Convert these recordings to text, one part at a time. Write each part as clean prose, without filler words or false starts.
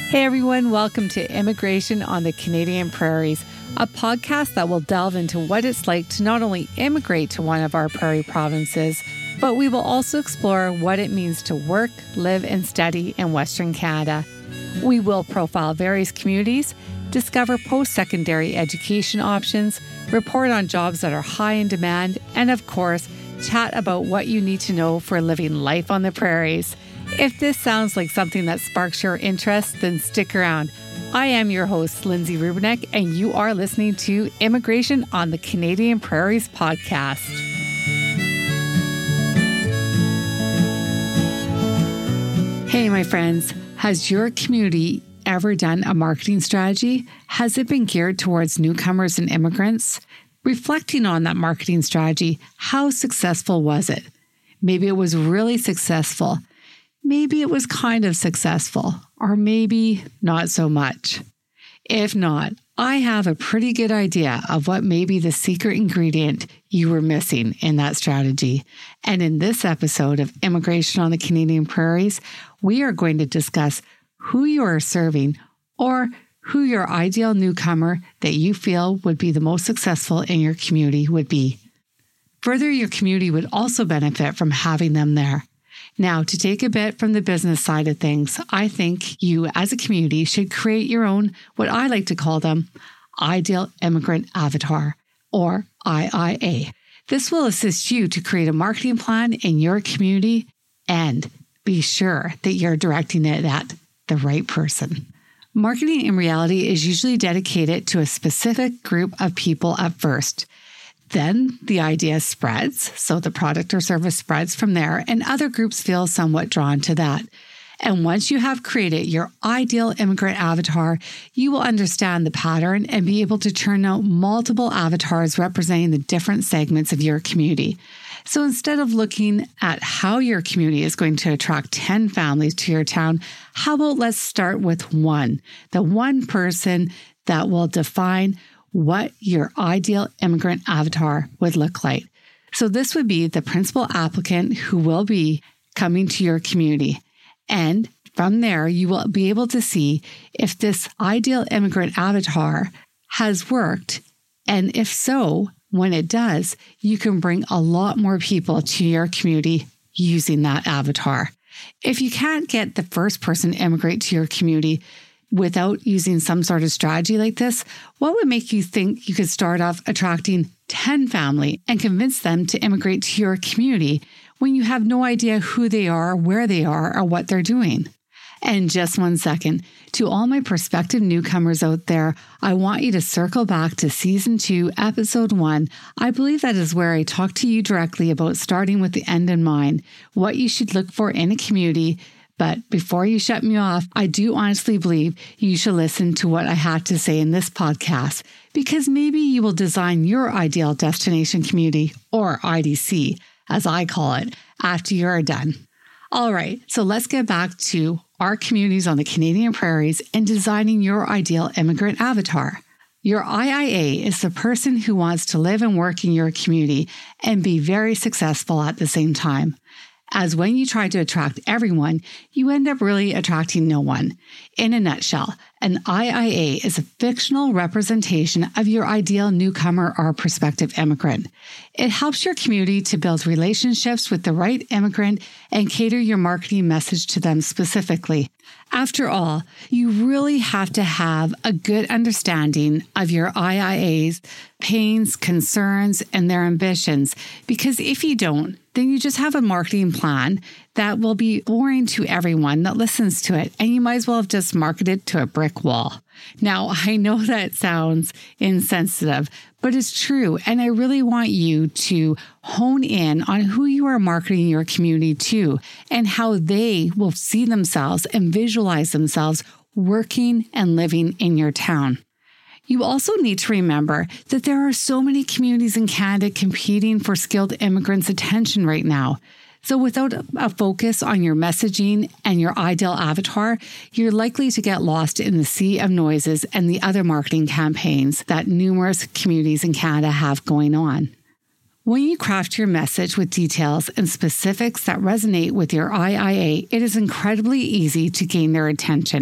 Hey everyone, welcome to Immigration on the Canadian Prairies, a podcast that will delve into what it's like to not only immigrate to one of our prairie provinces, but we will also explore what it means to work, live, and study in Western Canada. We will profile various communities, discover post-secondary education options, report on jobs that are high in demand, and of course, chat about what you need to know for living life on the prairies. If this sounds like something that sparks your interest, then stick around. I am your host, Lindsay Rubinek, and you are listening to Immigration on the Canadian Prairies podcast. Hey, my friends, has your community ever done a marketing strategy? Has it been geared towards newcomers and immigrants? Reflecting on that marketing strategy, how successful was it? Maybe it was really successful. Maybe it was kind of successful, or maybe not so much. If not, I have a pretty good idea of what may be the secret ingredient you were missing in that strategy. And in this episode of Immigration on the Canadian Prairies, we are going to discuss who you are serving or who your ideal newcomer that you feel would be the most successful in your community would be. Further, your community would also benefit from having them there. Now, to take a bit from the business side of things, I think you as a community should create your own, what I like to call them, Ideal Immigrant Avatar, or IIA. This will assist you to create a marketing plan in your community and be sure that you're directing it at the right person. Marketing in reality is usually dedicated to a specific group of people at first. Then the idea spreads, so the product or service spreads from there, and other groups feel somewhat drawn to that. And once you have created your ideal immigrant avatar, you will understand the pattern and be able to turn out multiple avatars representing the different segments of your community. So instead of looking at how your community is going to attract 10 families to your town, how about let's start with one, the one person that will define what your ideal immigrant avatar would look like. So this would be the principal applicant who will be coming to your community. And from there, you will be able to see if this ideal immigrant avatar has worked. And if so, when it does, you can bring a lot more people to your community using that avatar. If you can't get the first person to immigrate to your community without using some sort of strategy like this, what would make you think you could start off attracting 10 family and convince them to immigrate to your community when you have no idea who they are, where they are, or what they're doing? And just 1 second, to all my prospective newcomers out there, I want you to circle back to Season 2, Episode 1. I believe that is where I talk to you directly about starting with the end in mind, what you should look for in a community. But before you shut me off, I do honestly believe you should listen to what I have to say in this podcast, because maybe you will design your ideal destination community, or IDC, as I call it, after you're done. All right, so let's get back to our communities on the Canadian Prairies and designing your ideal immigrant avatar. Your IIA is the person who wants to live and work in your community and be very successful at the same time. As when you try to attract everyone, you end up really attracting no one. In a nutshell, an IIA is a fictional representation of your ideal newcomer or prospective immigrant. It helps your community to build relationships with the right immigrant and cater your marketing message to them specifically. After all, you really have to have a good understanding of your IIA's pains, concerns, and their ambitions, because if you don't, then you just have a marketing plan that will be boring to everyone that listens to it, and you might as well have just marketed to a brick wall. Now, I know that sounds insensitive, but it's true, and I really want you to hone in on who you are marketing your community to and how they will see themselves and visualize themselves working and living in your town. You also need to remember that there are so many communities in Canada competing for skilled immigrants' attention right now. So without a focus on your messaging and your ideal avatar, you're likely to get lost in the sea of noises and the other marketing campaigns that numerous communities in Canada have going on. When you craft your message with details and specifics that resonate with your IIA, it is incredibly easy to gain their attention.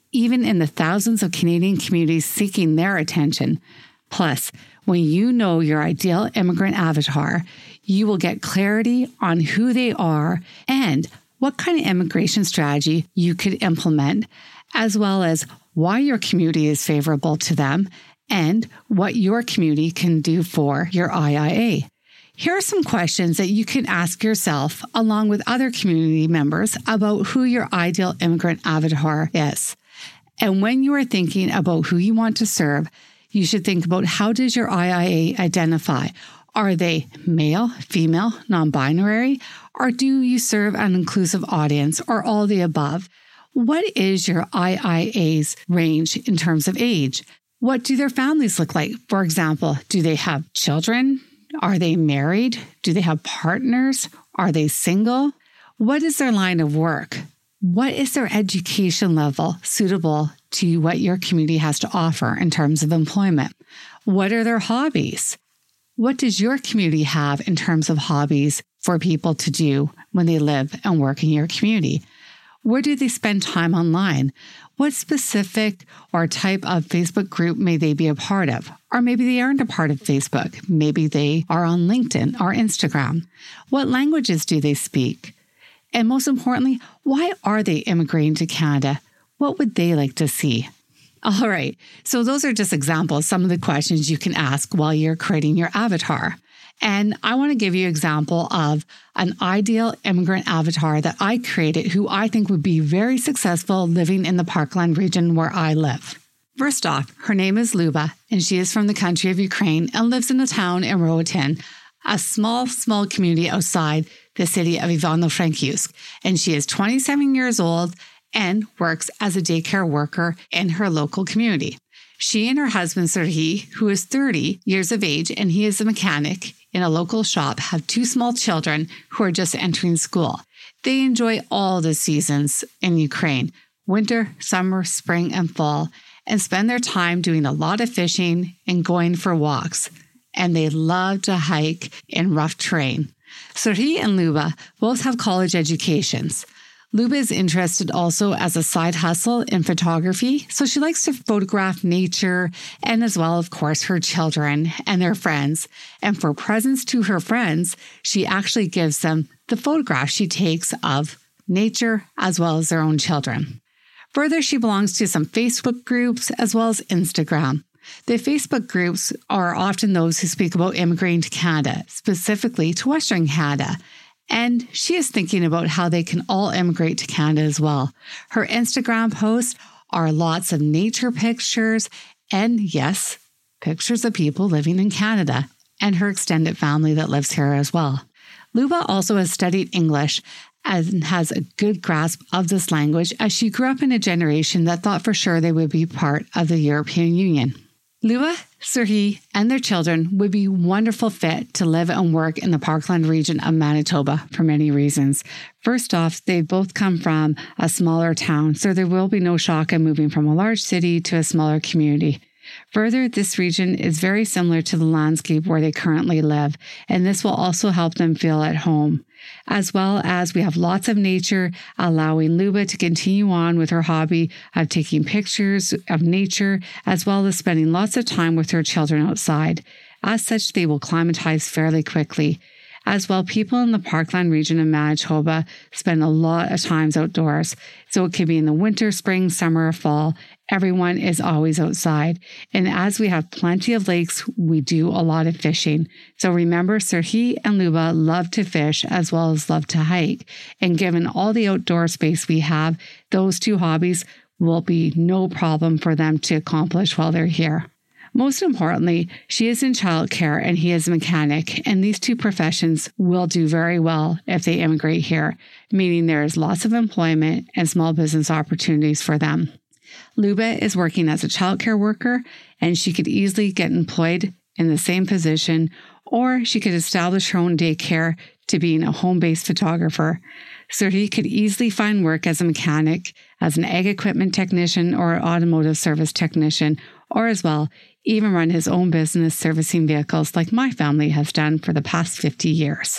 even in the thousands of Canadian communities seeking their attention. Plus, when you know your ideal immigrant avatar, you will get clarity on who they are and what kind of immigration strategy you could implement, as well as why your community is favorable to them and what your community can do for your IIA. Here are some questions that you can ask yourself along with other community members about who your ideal immigrant avatar is. And when you are thinking about who you want to serve, you should think about how does your IIA identify? Are they male, female, non-binary, or do you serve an inclusive audience, or all the above? What is your IIA's range in terms of age? What do their families look like? For example, do they have children? Are they married? Do they have partners? Are they single? What is their line of work? What is their education level suitable to what your community has to offer in terms of employment? What are their hobbies? What does your community have in terms of hobbies for people to do when they live and work in your community? Where do they spend time online? What specific or type of Facebook group may they be a part of? Or maybe they aren't a part of Facebook. Maybe they are on LinkedIn or Instagram. What languages do they speak? And most importantly, why are they immigrating to Canada? What would they like to see? All right, so those are just examples, some of the questions you can ask while you're creating your avatar. And I want to give you an example of an ideal immigrant avatar that I created who I think would be very successful living in the Parkland region where I live. First off, her name is Luba, and she is from the country of Ukraine and lives in a town in Roatan, a small community outside the city of Ivano-Frankivsk. And she is 27 years old and works as a daycare worker in her local community. She and her husband, Serhiy, who is 30 years of age, and he is a mechanic in a local shop, have two small children who are just entering school. They enjoy all the seasons in Ukraine, winter, summer, spring, and fall, and spend their time doing a lot of fishing and going for walks. And they love to hike in rough terrain. Serhiy and Luba both have college educations. Luba is interested also as a side hustle in photography, so she likes to photograph nature and as well, of course, her children and their friends. And for presents to her friends, she actually gives them the photographs she takes of nature as well as their own children. Further, she belongs to some Facebook groups as well as Instagram. The Facebook groups are often those who speak about immigrating to Canada, specifically to Western Canada. And she is thinking about how they can all immigrate to Canada as well. Her Instagram posts are lots of nature pictures and, yes, pictures of people living in Canada and her extended family that lives here as well. Luba also has studied English and has a good grasp of this language as she grew up in a generation that thought for sure they would be part of the European Union. Luba, Serhiy, and their children would be a wonderful fit to live and work in the Parkland region of Manitoba for many reasons. First off, they both come from a smaller town, so there will be no shock in moving from a large city to a smaller community. Further, this region is very similar to the landscape where they currently live, and this will also help them feel at home. As well as we have lots of nature, allowing Luba to continue on with her hobby of taking pictures of nature, as well as spending lots of time with her children outside. As such, they will climatize fairly quickly. As well, people in the Parkland region of Manitoba spend a lot of times outdoors. So it could be in the winter, spring, summer, or fall. Everyone is always outside. And as we have plenty of lakes, we do a lot of fishing. So remember, Serhiy and Luba love to fish as well as love to hike. And given all the outdoor space we have, those two hobbies will be no problem for them to accomplish while they're here. Most importantly, she is in childcare and he is a mechanic, and these two professions will do very well if they immigrate here, meaning there is lots of employment and small business opportunities for them. Luba is working as a childcare worker, and she could easily get employed in the same position, or she could establish her own daycare to being a home-based photographer. Serhiy could easily find work as a mechanic, as an ag equipment technician or automotive service technician, or as well, even run his own business servicing vehicles like my family has done for the past 50 years.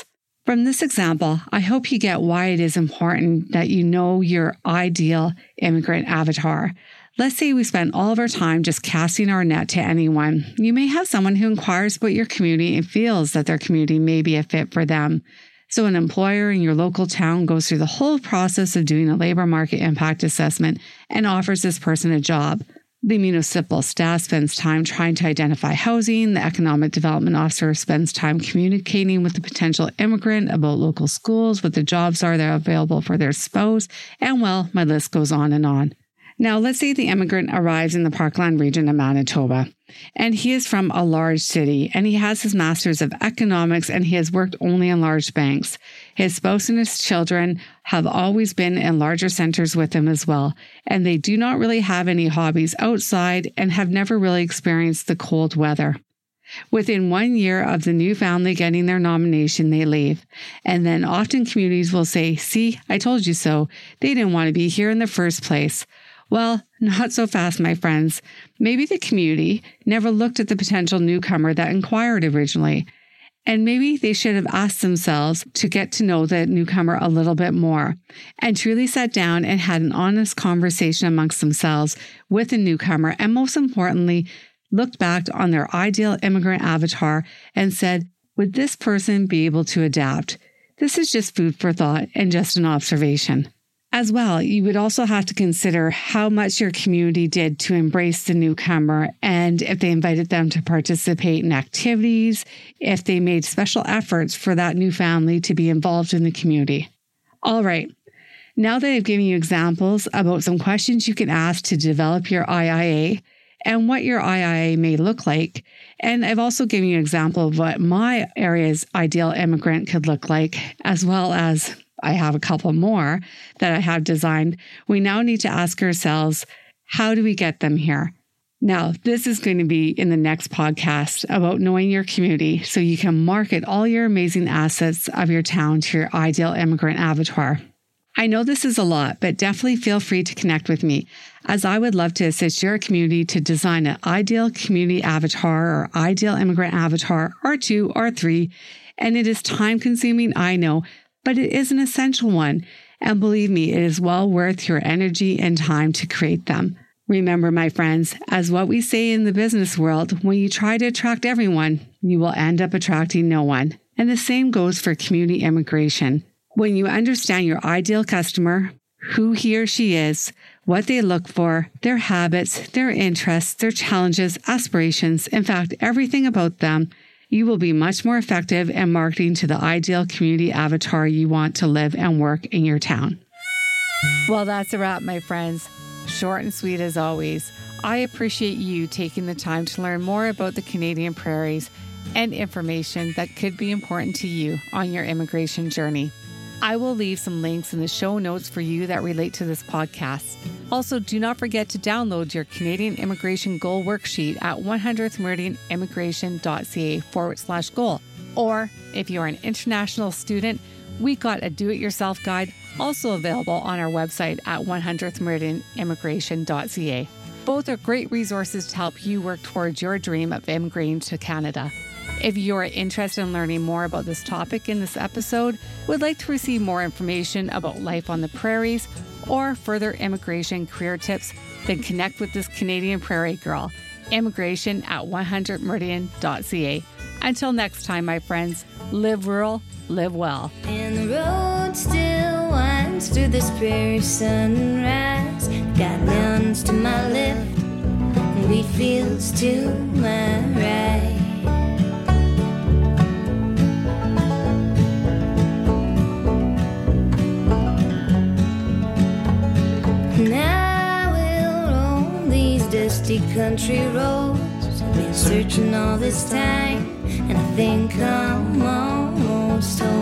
From this example, I hope you get why it is important that you know your ideal immigrant avatar. Let's say we spend all of our time just casting our net to anyone. You may have someone who inquires about your community and feels that their community may be a fit for them. So an employer in your local town goes through the whole process of doing a labor market impact assessment and offers this person a job. The municipal staff spends time trying to identify housing. The economic development officer spends time communicating with the potential immigrant about local schools, what the jobs are that are available for their spouse, and well, my list goes on and on. Now, let's say the immigrant arrives in the Parkland region of Manitoba, and he is from a large city, and he has his master's of economics, and he has worked only in large banks. His spouse and his children have always been in larger centers with him as well, and they do not really have any hobbies outside and have never really experienced the cold weather. Within 1 year of the new family getting their nomination, they leave. And then often communities will say, "See, I told you so. They didn't want to be here in the first place." Well, not so fast, my friends. Maybe the community never looked at the potential newcomer that inquired originally. And maybe they should have asked themselves to get to know the newcomer a little bit more and truly sat down and had an honest conversation amongst themselves with the newcomer. And most importantly, looked back on their ideal immigrant avatar and said, would this person be able to adapt? This is just food for thought and just an observation. As well, you would also have to consider how much your community did to embrace the newcomer and if they invited them to participate in activities, if they made special efforts for that new family to be involved in the community. All right, now that I've given you examples about some questions you can ask to develop your IIA and what your IIA may look like, and I've also given you an example of what my area's ideal immigrant could look like, as well as I have a couple more that I have designed. We now need to ask ourselves, how do we get them here? Now, this is going to be in the next podcast about knowing your community so you can market all your amazing assets of your town to your ideal immigrant avatar. I know this is a lot, but definitely feel free to connect with me, as I would love to assist your community to design an ideal community avatar or ideal immigrant avatar or 2 or 3. And it is time consuming, I know, but it is an essential one. And believe me, it is well worth your energy and time to create them. Remember, my friends, as what we say in the business world, when you try to attract everyone, you will end up attracting no one. And the same goes for community immigration. When you understand your ideal customer, who he or she is, what they look for, their habits, their interests, their challenges, aspirations, in fact, everything about them, you will be much more effective in marketing to the ideal community avatar you want to live and work in your town. Well, that's a wrap, my friends. Short and sweet as always. I appreciate you taking the time to learn more about the Canadian prairies and information that could be important to you on your immigration journey. I will leave some links in the show notes for you that relate to this podcast. Also, do not forget to download your Canadian Immigration Goal Worksheet at 100thmeridianimmigration.ca/goal. Or if you're an international student, we got a do-it-yourself guide also available on our website at 100thmeridianimmigration.ca. Both are great resources to help you work towards your dream of immigrating to Canada. If you are interested in learning more about this topic in this episode, would like to receive more information about life on the prairies, or further immigration career tips, then connect with this Canadian prairie girl, immigration at 100meridian.ca. Until next time, my friends, live rural, live well. And the road still winds through this prairie sunrise. Got mountains to my left and wheat fields to my right. Now we'll roam these dusty country roads. I've been searching all this time, and I think I'm almost home.